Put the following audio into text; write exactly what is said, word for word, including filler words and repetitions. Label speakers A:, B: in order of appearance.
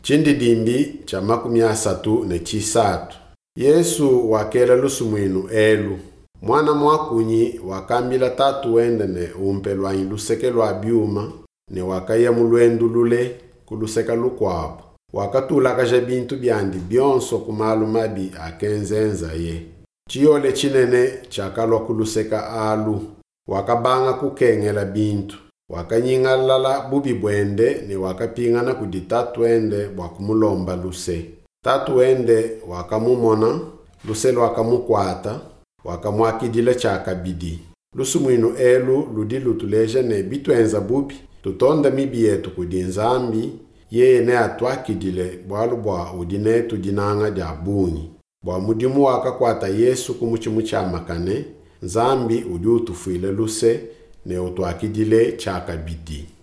A: Chindidimbi cha makumi asatu ne chisatu. Yesu wakela lusumwinu elu. Mwana mwakunyi wakambila tatu wende ne umpelwa luseke lwa byuma ne wakaya mulwendu lule kuluseka lukwapo. Wakatula kaja bintu byandi byonso kumalu mabi akenzenza ye. Chiyole chinene chakalwa kuluseka alu. Wakabanga kukengela bintu. Wakanyingalala bubi bwende ne wakapingana kudi tatu wende wakumulomba luse. Tatu wende wakamumona, luse wakamukwata, wakamwakidile chakabidi. Lusumwinu elu ludi lutuleja ne bitwenza bubi, tutonda mibi yetu kudi nzambi, yeye ne atwakidile bwalu bwa udine tudinanga dia bunyi. Bwa mudimu wakakwata Yesu kumuchimu cha makane, nzambi udi utufuile luse ne utwakidile chakabidi.